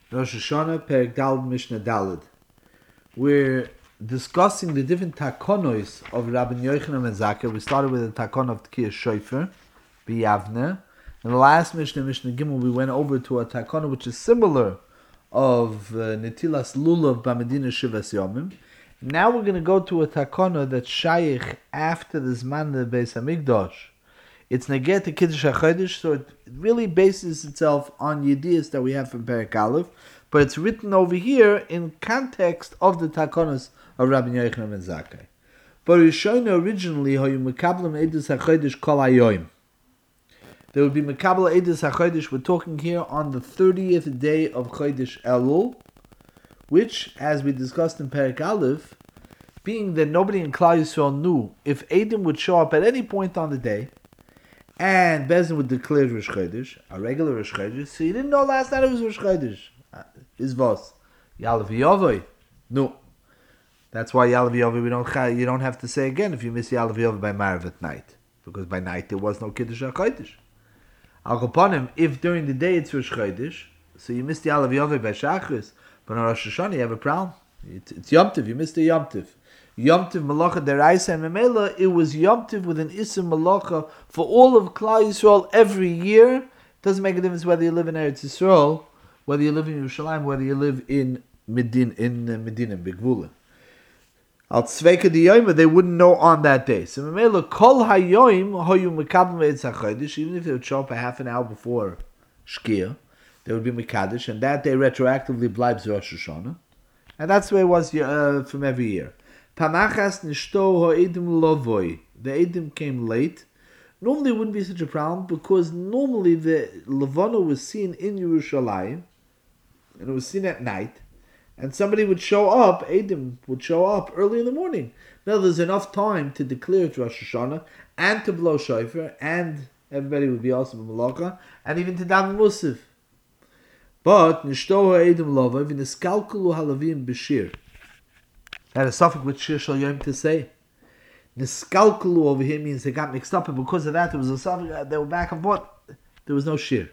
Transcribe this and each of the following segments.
Rosh Hashanah, Perek Daled, Mishnah Daled. We're discussing the different takonos of Rabbi Yochanan ben Zakkai. We started with the takon of Tkiyah Shofar, B'Yavne. In the last Mishnah, Mishnah Gimel, we went over to a takon which is similar of Netilas Lulav B'Medina Shivas Yomim. Now we're going to go to a takona that's Shaykh after the Zman of the Beis HaMikdash. It's Negeh to Kiddush HaChodesh, so it really bases itself on Yediyas that we have from Perek Aleph, but it's written over here in context of the takonos of Rabbi Yochanan ben Zakkai. But Rishonim originally, Hoyu Mekablam Edus HaChodesh Kol Hayoim. There would be Mekabel Edus HaChodesh. We're talking here on the 30th day of Chodesh Elul, which, as we discussed in Perek Aleph, being that nobody in Klal Yisrael knew if Edom would show up at any point on the day, and Bezdin would declare Rosh Chodesh, a regular Rosh Chodesh, so you didn't know last night it was Rosh Chodesh. Is was Yalav Yovoi? No. That's why Yalav Yovoi you don't have to say again if you miss Yalav Yovoi by Marav at night, because by night there was no Kiddush HaChodesh. Al Kaponim, if during the day it's Rosh Chodesh, so you missed Yalav Yovoi by Shachris, but on Rosh Hashanah you have a problem. It's Yom Tov, you missed the Yom Tov. Yom Tov Malacha Deraisa and Memela, it was Yom Tov with an Isim Malacha for all of Klal Yisrael every year. It doesn't make a difference whether you live in Eretz Yisrael, whether you live in Yerushalayim, whether you live in Medina, Bigvula. Al Tzveika D'Yoyma, they wouldn't know on that day. So Memela, Kol Hayoim, Hoyu Mekabel Me'etz HaChodesh, even if they would show up a half an hour before Shkia, they would be Mekadesh, and that day retroactively blibes Rosh Hashanah. And that's the way it was from every year. Pamachas nishto ha'edim lovoi. The edim came late. Normally it wouldn't be such a problem because normally the Levana was seen in Yerushalayim and it was seen at night, and somebody would show up, edim would show up early in the morning. Now there's enough time to declare it Rosh Hashanah and to blow shofar, and everybody would be also Malacha, and even to daven Musaf. But nishto ha'edim lovoi v'niskalkulu halavim b'shir. Had a suffix with Shir Shal Yom to say. Niskalkulu over here means they got mixed up, and because of that, there was a suffix, they were back and forth. There was no Shir.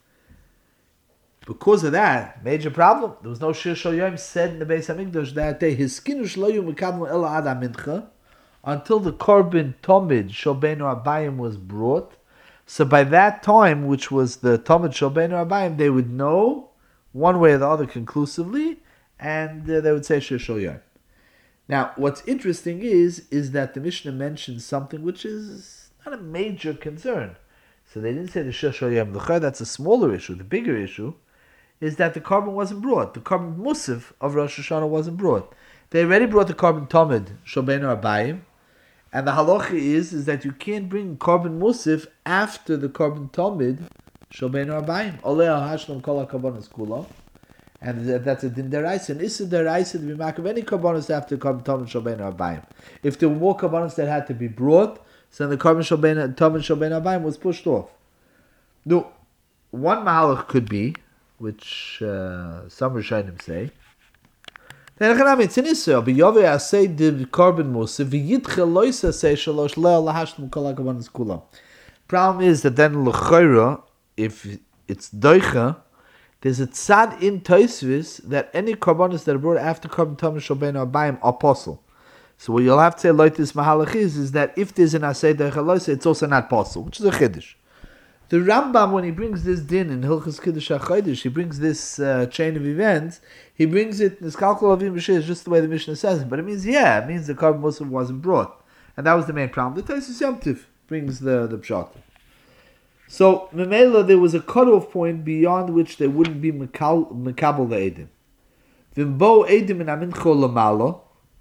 Because of that, major problem, there was no Shir Shal Yom said in the Beis HaMikdash that day, his skin shloyu mekabel el ad mincha, until the Korban Tomid Shalbeinu Abayim was brought. So by that time, which was the Tomid Shalbeinu Abayim, they would know one way or the other conclusively, and they would say Shir Shal Yom. Now, what's interesting is that the Mishnah mentions something which is not a major concern. So they didn't say the Shir Shal Yom L'chai, that's a smaller issue. The bigger issue is that the Korban wasn't brought. The Korban Musaf of Rosh Hashanah wasn't brought. They already brought the Korban Tomid, Shalbeinu Abayim, and the halacha is that you can't bring Korban Musaf after the Korban Tomid, Shalbeinu Abayim. Oleh al Hashlam Kol HaKabonos Kulam. And that's a din deraisa. And is a deraisa to be marked of any karbonos after Korban Tomid Shalbeinu Abayim. If there were more karbonos that had to be brought, so then the Korban Tomid Shalbeinu Abayim was pushed off. No, one mahalach could be, which some Rishonim say, it's in Israel. B'yovei asay div Korban Musaf v'yitchel loisa say shalosh le'al lahashtem kol hakabonos kulam. Problem is that then l'chayra, if it's doicha, there's a tzad in Tosfos that any karbonos that are brought after Korban Tomid Shalbeinu Abayim are possible. So what you'll have to say like this mahalach is that if there's an asay deichaloisa, it's also not possible, which is a chiddush. The Rambam, when he brings this din in Hilchos Kiddush HaChodesh, he brings this chain of events, he brings it, Niskalkul Avim B'Shir, just the way the Mishnah says it. But it means the Korban Musaf wasn't brought. And that was the main problem. The Tosfos Yom Tov brings the pshat. So, Memela, there was a cutoff point beyond which there wouldn't be Mekabel the Edim. Vimbo Edim in Amincho Lamala.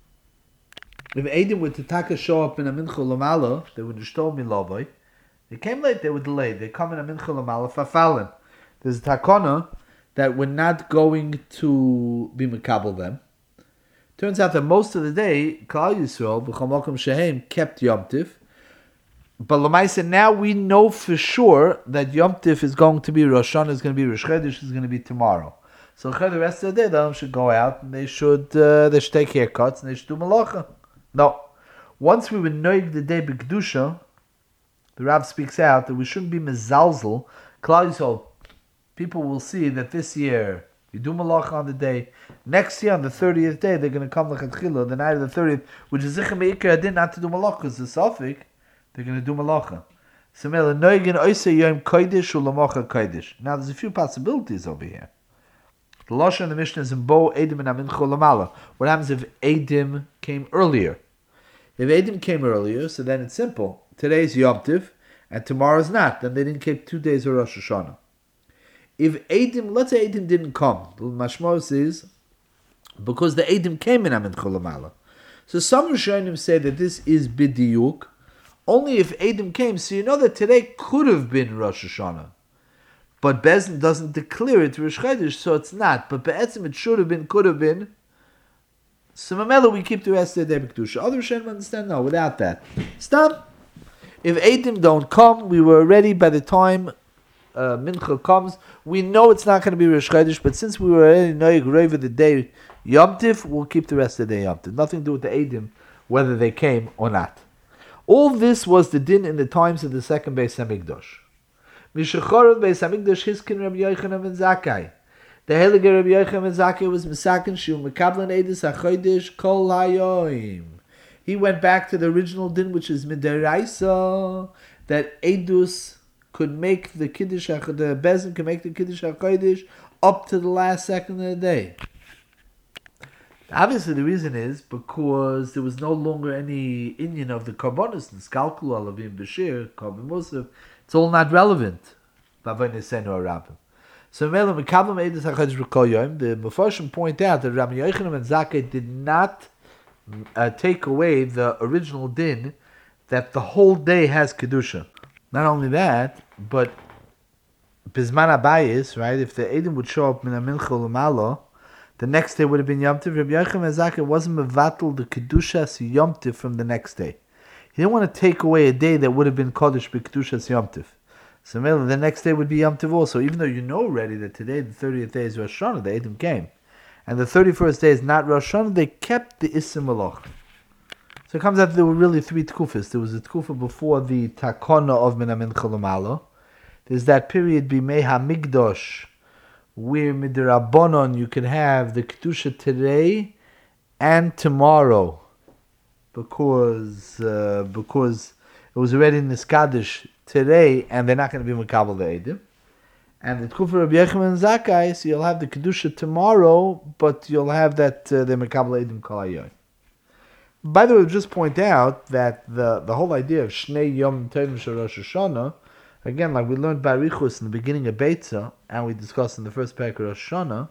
If Edim were to taka show up in Amincho Lamala, they would restore Milavoi. They came late, they were delayed. They come in Amincho Lamala Fafalin. There's a takona that we're not going to be Mekabel them. Turns out that most of the day, Klal Yisrael, B'chol Mokom Shehem, kept Yom Tiv. But Lamaisa, now we know for sure that Yom Tif is going to be Rosh Hashanah, is going to be Rosh Chodesh, is going to be tomorrow. So the rest of the day, they should go out and they should take haircuts and they should do malacha. No, once we would know the day b'kedusha, the Rav speaks out that we shouldn't be mezalzel. Klal Yisrael, people will see that this year You do malacha on the day. Next year, on the 30th day, they're going to come l'chatchila, the night of the 30th, which is zichem be'ikar adin not to do malacha, because the safik, they're going to do malacha. So, now there's a few possibilities over here. The lashon of the Mishnah is in bo edim and amincha lamala. What happens if edim came earlier? If edim came earlier, so then it's simple. Today's Yom Tiv, and tomorrow's not. Then they didn't keep 2 days of Rosh Hashanah. If edim, let's say edim didn't come, the mashmos is because the edim came in amincha lamala. So some Rishonim say that this is bidiyuk. Only if edim came, so you know that today could have been Rosh Hashanah. But Bezdin doesn't declare it Rosh Chodesh, so it's not. But Be'etzim it should have been, could have been. So Mamela, we keep the rest of the day B'kedusha. Other Rishonim understand, no, without that. Stop. If Eidim don't come, we were ready by the time Mincha comes. We know it's not going to be Rosh Chodesh, but since we were already Noyeg Reva the day Yom Tiv, we'll keep the rest of the day Yom Tiv. Nothing to do with the Eidim, whether they came or not. All this was the din in the times of the second Beis Hamikdash. Mishachorav Beis Hamikdash Hiskin Rabbi Yochanan ben Zakkai. The Heilige Rabbi Yochanan ben Zakkai was Misakin Shu Mekablan Edis HaChodesh Kol Hayoim. He went back to the original din, which is Midaraisa, that Edus could make the Kiddush, the Bezin could make the Kiddush HaChodesh up to the last second of the day. Obviously, the reason is because there was no longer any Inyan of the Karbonis and Skalkul Alavim Bashir, Karbon Musaf. It's all not relevant. So, the Mefarshim point out that Rabbi Yochanan ben Zakkai did not take away the original din that the whole day has Kedusha. Not only that, but Bizman Abayis, right? If the Eidim would show up in a Mincha L'Malo, the next day would have been Yom Tiv. Rabbi Yochanan ben Zakkai wasn't mevatel the Kedushas Yom Tiv from the next day. He didn't want to take away a day that would have been Kodesh B'Kedushas Yom Tiv. So the next day would be Yom Tiv also, even though you know already that today, the 30th day is Rosh Hashanah, the Eidim came. And the 31st day is not Rosh Hashanah, they kept the Isim Malach. So it comes out that there were really three tkufas. There was a tkufa before the Takona of Minamin Chalamalo. There's that period, Bimei HaMikdosh, where Midrabanon you can have the Kedusha today and tomorrow. Because it was already in the Skadish today, and they're not going to be Mekabel the Eidim. And the Tkufa of Yochanan Zakkai, so you'll have the Kedusha tomorrow, but you'll have that the Mekabel Eidim Kol Hayoim. By the way, I'll just point out that the whole idea of Shnei Yom Tovim Shel Rosh Hashanah, again, like we learned by Richus in the beginning of Beitza, and we discussed in the first parak of Rosh Hashanah,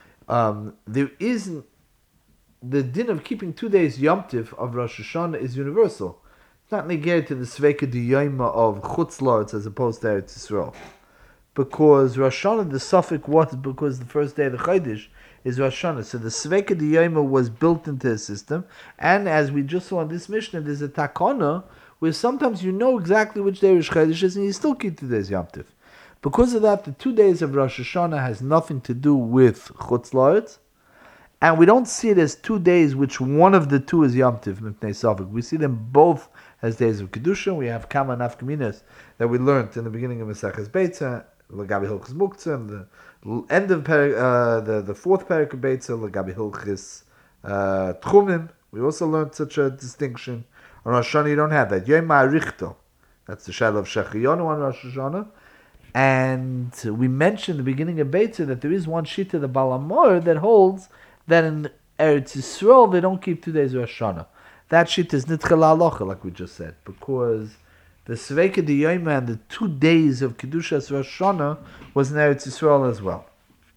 there isn't the din of keeping 2 days Yom Tiv of Rosh Hashanah is universal. It's not negated to the Sveika D'Yoyma of Chutz La'aretz as opposed to Eretz Yisrael. Because Rosh Hashanah, the suffix was because the first day of the Chodesh is Rosh Hashanah. So the Sveika D'Yoyma was built into the system. And as we just saw in this Mishnah, there's a Takana where sometimes you know exactly which day Rosh Chodesh is and you still keep 2 days Yom Tiv. Because of that, the 2 days of Rosh Hashanah has nothing to do with Chutz La'aretz. And we don't see it as 2 days, which one of the two is Yom Tiv, Mipnei Safek. We see them both as days of Kedusha. We have Kama Nafkaminas that we learned in the beginning of Maseches Beitza, L'gabi Hilchis Muktzah, and the end of the fourth parak of Beitza, L'gabi Hilchis Tchumim. We also learned such a distinction. On Rosh Hashanah, you don't have that. Yom Ha'arichto. That's the shadow of Shechiyonu on Rosh Hashanah. And we mentioned in the beginning of Beitza that there is one shita, the Balamor, that holds that in Eretz Yisrael they don't keep 2 days of Rosh Hashanah. That shit is nitchel halacha, like we just said, because the Sveika D'Yoyma and the 2 days of Kedushas Rosh Hashanah was in Eretz Yisrael as well.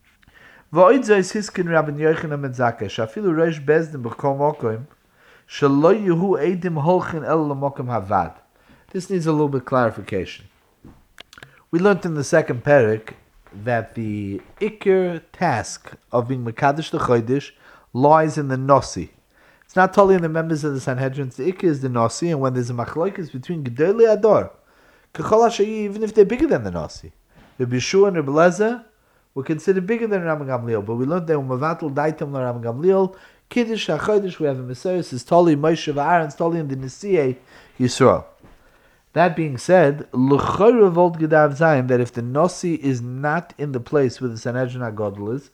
V'oid zois hiskin Rabbi Yochanan ben Zakkai, shafilu reish bezdin b'kol mokim, shelo yehu eidim holchin el l'mokim havad. This needs a little bit clarification. We learned in the second parak that the Iker task of being Mekadosh the Chodesh lies in the Nossi. It's not totally in the members of the Sanhedrin. The Iker is the Nossi, and when there's a machlokes between Gedolei Ador, Kechol HaShayi, even if they're bigger than the Nossi, Rabbi Yeshua and Rabbi Lezer were considered bigger than Rabbi Gamliel, but we learned they were Mavatul Daitam la Rabbi Gamliel. Kiddush HaChodesh, we have a Messiah, is Toli Moshe v'Aaron, it's Toli in the Nisiyei Yisrael. That being said, that if the Nossi is not in the place where the Sanhedrin HaGodol is,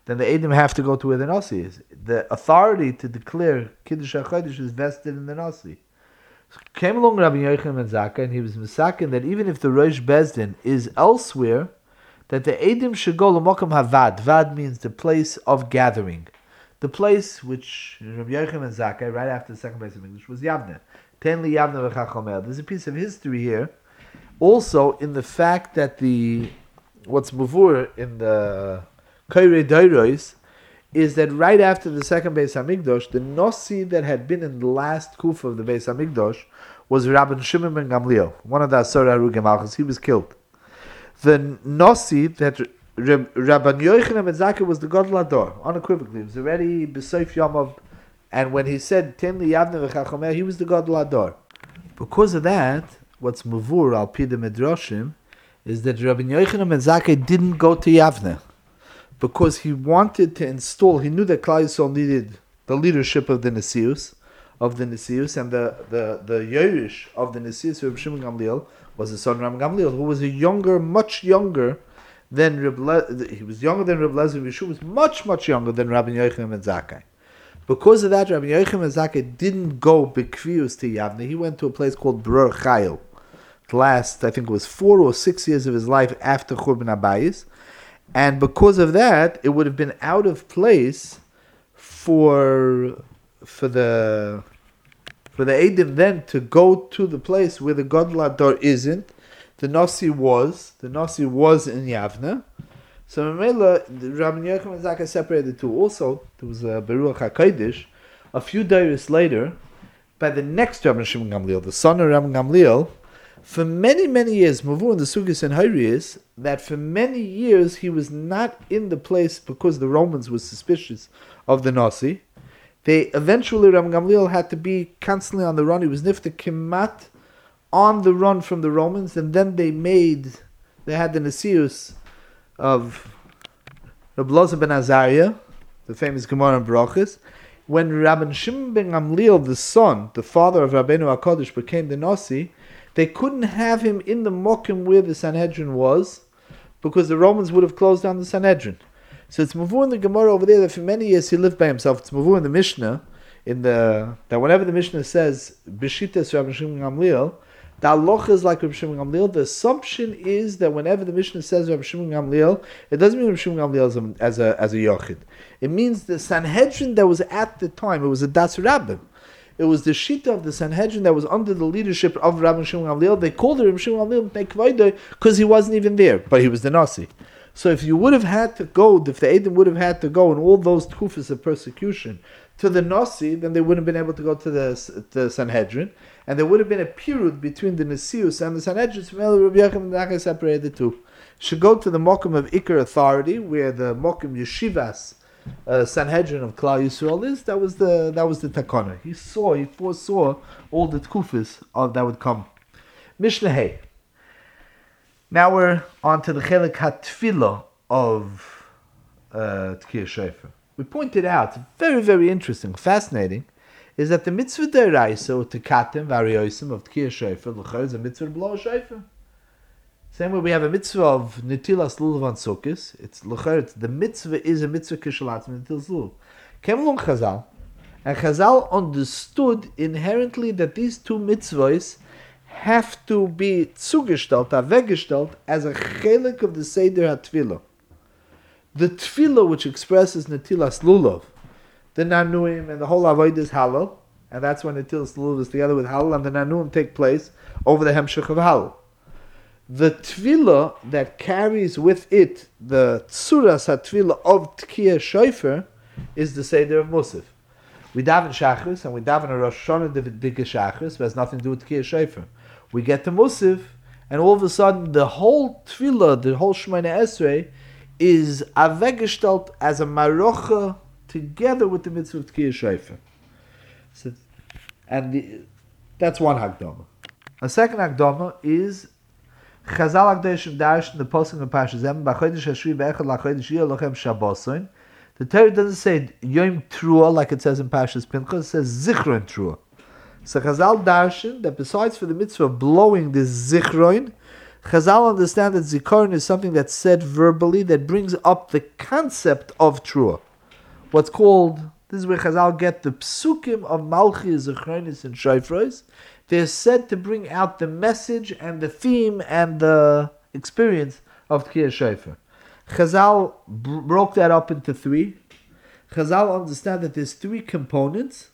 then the Eidim have to go to where the Nasi is. The authority to declare Kiddush HaChodesh is vested in the Nasi. So came along Rabbi Yochanan ben Zakkai, and he was misaken that even if the Rosh Bezdin is elsewhere, that the Eidim should go l'mokum havad. Vad means the place of gathering. The place which Rabbi Yochanan ben Zakkai, right after the second base of English, was Yavne. Ten li Yavne v'chachomer. There's a piece of history here, also in the fact that what's muvur in the Kairei Dairos is that right after the second Beis Hamikdash, the Nasi that had been in the last Kufa of the Beis Hamikdash was Rabban Shimon ben Gamliel, one of the Asar Harugei Malchus. He was killed. The Nasi that Rabban Yochanan ben Zakkai was the Gadol Hador, unequivocally. It was already B'Soif Yomov, and when he said Ten li Yavne v'chachomer, he was the Gadol Hador. Because of that, what's muvur al pi the Midrashim is that Rabban Yochanan ben Zakkai didn't go to Yavne, because he wanted to install, he knew that Klal Yisrael needed the leadership of the Nesius, and the Yerush of the Nesius, Reb Shimon Gamliel, was the son of Rabban Gamliel, who was much younger than he was younger than Reb Lezer Yeshua, was much younger than Rabban Yochanan ben Zakkai. Because of that, Rabban Yochanan ben Zakkai didn't go B'Kvius to Yavne. He went to a place called Bror Chayil. The last, I think it was 4 or 6 years of his life after Churban Abayis. And because of that, it would have been out of place for the Eidim then to go to the place where the Gadol Hador isn't. The Nasi was in Yavne. So Mamela, Rabban Yochanan ben Zakkai separated the two. Also, there was a Beruach HaKodesh a few days later by the next Rabban Shimon Gamliel, the son of Rabban Gamliel. For many years, Mavur in the Sugis and Hayri is that for many years he was not in the place because the Romans were suspicious of the Nasi. Eventually, Rabban Gamliel had to be constantly on the run. He was nifta kimat on the run from the Romans, and then they had the Nesius of Reb Loza ben Azariah, the famous Gemara in Brachos. When Rabban Shimon ben Gamliel, the father of Rabbeinu HaKadosh, became the Nasi, they couldn't have him in the Mokim where the Sanhedrin was, because the Romans would have closed down the Sanhedrin. So it's Mavur in the Gemara over there that for many years he lived by himself. It's Mavur in the Mishnah, that whenever the Mishnah says B'shitas Rabban Shimon Gamliel, the halacha is like Rabban Shimon Gamliel. The assumption is that whenever the Mishnah says Rabban Shimon Gamliel, it doesn't mean Rabban Shimon Gamliel as a yochid. It means the Sanhedrin that was at the time. It was a Das Rabbim. It was the Shita of the Sanhedrin that was under the leadership of Rabban Shimon Gamliel. They called it Rabban Shimon Gamliel because he wasn't even there, but he was the Nasi. So if you would have had to go, if the Eidim would have had to go in all those tufas of persecution to the Nasi, then they wouldn't have been able to go to the Sanhedrin, and there would have been a period between the Nesius and the Sanhedrin. So Rabbi Yochanan ben Zakkai separated the two. Should go to the Mokum of Iker authority, where the Mokum Yeshivas Sanhedrin of Klal Yisrael is. That was the Takana. He foresaw all the tkufis that would come. Mishnah Hey. Now we're on to the Chelik HaTfilah of Tkiyah Shofar. We pointed out, very, very interesting, fascinating, is that the mitzvah deraisa, Tekatim, Variosim of Tkiyah Shofar, L'char is a mitzvah to blow a shofar. Same way we have a mitzvah of Netilas Lulav on Sukkos. It's L'char, the mitzvah is a mitzvah Kishalat Netilas Lulav. Came along Chazal, and Chazal understood inherently that these two mitzvahs have to be zugestalt, avegestalt, as a chelik of the Seder HaTfilah. The Tfilah, which expresses Netilas Lulav, the Nanuim and the whole Avodah is Halal, and that's when Netilas Lulav is together with Halal, and the Nanuim take place over the Hemshech of Halal. The Tfilah that carries with it the Tzuras HaTfilah of Tkiyah Shofar is the Seder of Musaf. We daven Shachris, and we daven a Rosh Hashanah Dika Shachris, but has nothing to do with Tkiyah Shofar. We get to Musaf, and all of a sudden the whole Tfilah, the whole Shemoneh Esrei, is avegestalt as a marocha together with the mitzvah of Tkiyah Shofar. So, that's one Hakdama. A second Hakdama is Chazal Hakdosh Dash in the posting of Parshas Em B'Chodesh Hashvi Be'echad LaChodesh Yeh Lochem Shabbosin. The Torah doesn't say Yom Trua like it says in Parshas Pinchas. It says Zichron Trua. So Chazal Darshan that besides for the mitzvah of blowing this Zichron, Chazal understand that Zikaron is something that's said verbally that brings up the concept of Trua. What's called, this is where Chazal get the psukim of Malchis, Zichronis, and Shofros. They're said to bring out the message and the theme and the experience of Tkiyah Shofar. Chazal broke that up into three. Chazal understand that there's three components.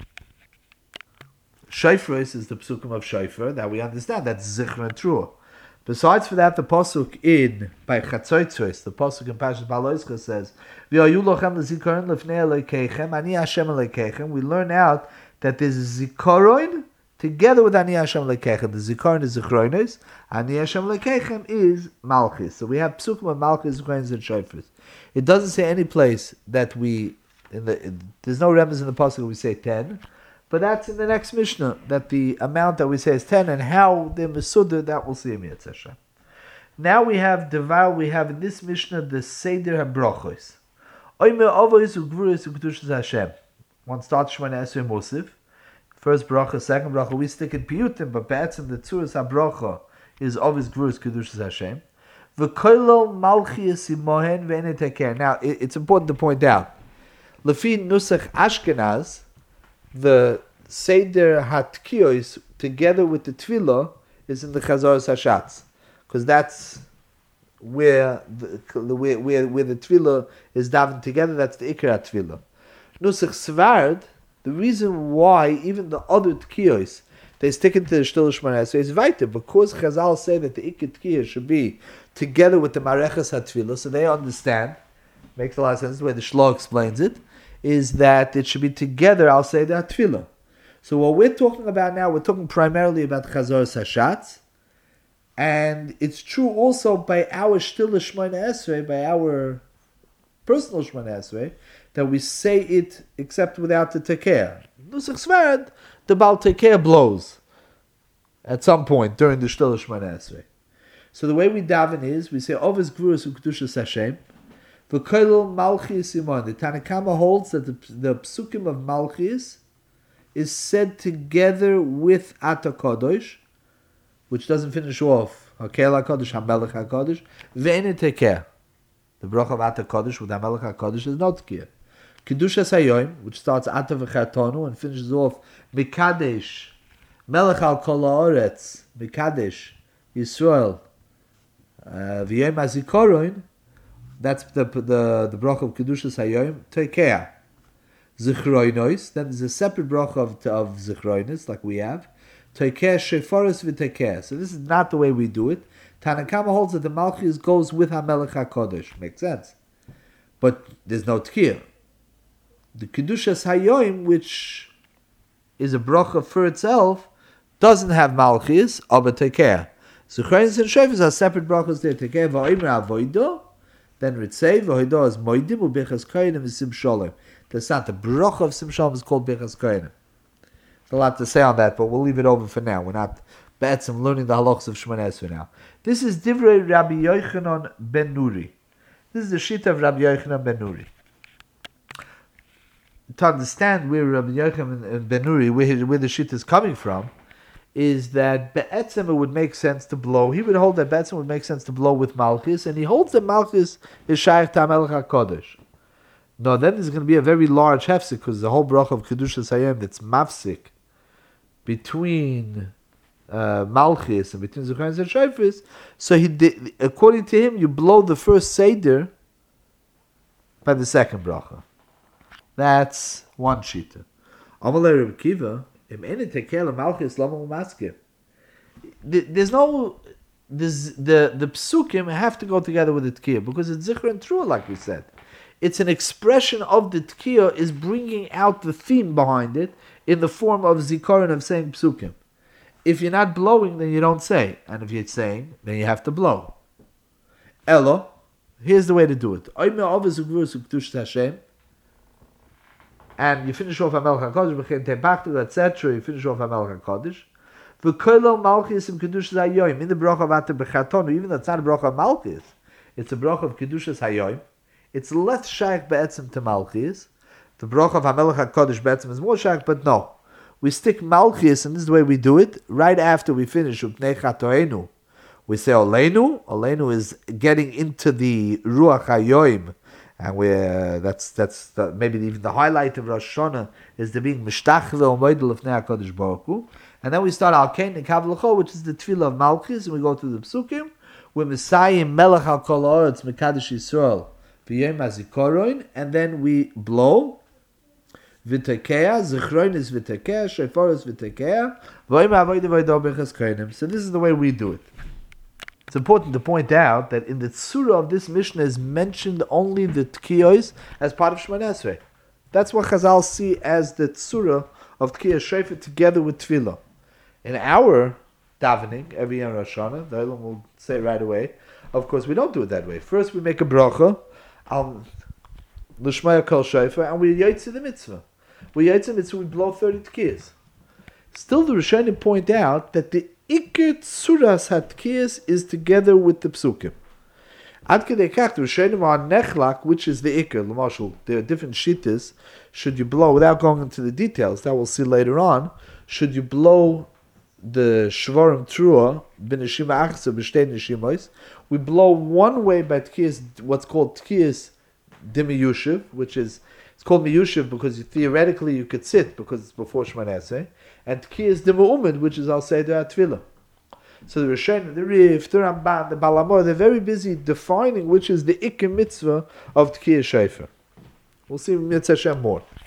Shofros is the psukim of Shofar that we understand. That's Zichron and Trua. Besides for that, the pasuk by Chatzotzos, the pasuk in Parashat Baloischa says, "V'ayu lochem l'zikaron lefnei Elokeichem, Ani Hashem Elokeichem." We learn out that there's a zikaron together with Ani Hashem Elokeichem. The zikaron is zichronos, Ani Hashem Elokeichem is Malchis. So we have psukim of Malchis, zichronos, and shofars. It doesn't say any place that there's no remez in the pasuk that we say 10. But that's in the next Mishnah, that the amount that we say is 10, and how they're Mesudah, that we'll see in Yitzhak. Now we have in this Mishnah the Seder HaBrochos. Oimer Avos Ugvuros Ugdushas Hashem. One starts Shemona Esrei Mosif. First bracha, second bracha, we stick in Piyutim, but Be'etzim the Tzuras HaBrocha is Avos Gvuros Kedushas Hashem. V'koilo Malchias Imohen Ve'enet Heker. Now, it's important to point out, Lefi Nusach Ashkenaz, the Seder HaTkiyos together with the Tefillah is in the Chazoros HaShatz, because that's where the Tefillah is davened together. That's the Ikar Tefillah. Nusach Svard, the reason why even the other Tkiyos they stick into the Shtil Shemona Esrei is weiter, because Chazal say that the Ikar Tkiyah should be together with the Mareches HaTefillah, so they understand. Makes a lot of sense the way the Shloh explains it. Is that it should be together, I'll say that tefillah. So what we're talking about now, we're talking primarily about Chazoros HaShatz, and it's true also by our Shtil Shemona Esrei, by our personal Shemona Esrei, that we say it except without the Tekeah. Nusach Svard, the Baal Tekeah blows at some point during the Shtil Shemona Esrei. So the way we daven is, we say, Ovis Gvuros U'Kedushas Hashem, the Tanakama holds that the psukim of Malchis is said together with Ata Kodosh, which doesn't finish off Hakel HaKodesh, HaMelech HaKodesh, Ve'enet Tekeah. The bracha of Ata Kodesh with HaMelech HaKodesh is not Tekeah. Kedushas Hayoim, which starts Ata V'chatonu and finishes off Mikadesh, Melech Al Kol Haaretz, Mikadesh, Yisrael, V'yom HaZikaron. That's the bracha of Kedushas Hayom, Tekeah. Zichroinos, then there's a separate bracha of Zichroinos, like we have. Tekeah Shefaros v'Tekeah. So this is not the way we do it. Tanakama holds that the Malchus goes with HaMelech HaKodesh. Makes sense. But there's no Tekeah. The Kedushas Hayom, which is a bracha for itself, doesn't have Malchus, but Tekeah. Zichroinos and Shofars are separate brachas there. Tekeah v'Omer Avodah. Then Ritzei v'Hoidah is Moedim u'Bechas Kohanim is Sim Shalom. That's not the bracha of Sim Shalom is called Bechas Kohanim. There's a lot to say on that, but we'll leave it over for now. We're not be'etzim learning the halachos of Shemona Esrei now. This is Divrei Rabbi Yochanan ben Nuri. This is the shita of Rabbi Yochanan ben Nuri. To understand where Rabbi Yochanan ben Nuri, where the shita is coming from, is that be'etzim it would make sense to blow. He would hold that be'etzim would make sense to blow with Malchus, and he holds that Malchus is shaykh to HaMelech HaKodesh. No, then there's going to be a very large hefsek, because the whole bracha of Kedushas Hayom that's mafsik between Malchus and between Zichronos and Shofars. So according to him, you blow the first Seder by the second bracha. That's one shita. Amalei Reb Kiva. There's no the psukim have to go together with the tkiyah, because it's zikr and trua, like we said. It's an expression of the tkiyah is bringing out the theme behind it in the form of zikaron, of saying psukim. If you're not blowing, then you don't say, and if you're saying, then you have to blow. Elo, here's the way to do it. And you finish off HaMelech HaKodesh, etc. You finish off HaMelech HaKodesh. V'koilo Malchus im Kedushas Hayoim. In the bracha of Ata B'chatonu, even though it's not a bracha of Malchus, it's a bracha of Kedushas Hayoim. It's less shaykh be'etzim to Malchus. The bracha of HaMelech HaKodesh be'etzim is more shaykh, but no. We stick Malchus, and this is the way we do it, right after we finish Upnei Chatoenu, we say Oleinu. Oleinu is getting into the Ruach HaYoim, and that's maybe even the highlight of Rosh Hashanah is the being Mishtachve U'Moidel Lefnei HaKadosh Baruch Hu. And then we start Al Kain and Kavlecho, which is the Tefillah of Malchus, and we go through the Psukim. We're Messiah Melech Al Kol Haaretz Mekadosh Yisrael V'Yom HaZikaron, and then we blow V'Tekeah, Zichron is V'Tekeah, Shofar is V'Tekeah, V'Yom HaAvodah V'Yodor B'Chas Kohanim. So this is the way we do it. It's important to point out that in the Tzura of this Mishnah is mentioned only the Tkiyos as part of Shemona Esrei. That's what Chazal see as the Tzura of Tkiyah Shofar together with Tefillah. In our davening, every year in Rosh Hashanah, the Olam will say right away, of course we don't do it that way. First we make a bracha, L'shmaya Kol Shofar, and we yotze the mitzvah. We yotze the mitzvah, we blow 30 Tkiyas. Still the Rishonim point out that the Iker Tzuras HaTkiyas is together with the Psukim. Ad Kedei Kach, the Rishonim are Nechlak, which is the Iker. L'mashal, there are different shittas. Should you blow, without going into the details, that we'll see later on, should you blow the Shvarim Trua, B'neshima Achsa, B'shtei Neshimois, we blow one way by Tkiyas, what's called Tkiyas Dimiyushiv, which is, it's called Miyushiv because theoretically you could sit, because it's before Shemona Esrei, and Tkiyas Dimu'umid, which is Al Seder HaTfilah. So the Rishonim, the Rif, the Ramban, the Balamor, they're very busy defining which is the Iker Mitzvah of Tkiyas Shofar. We'll see Mitzvah Hashem more.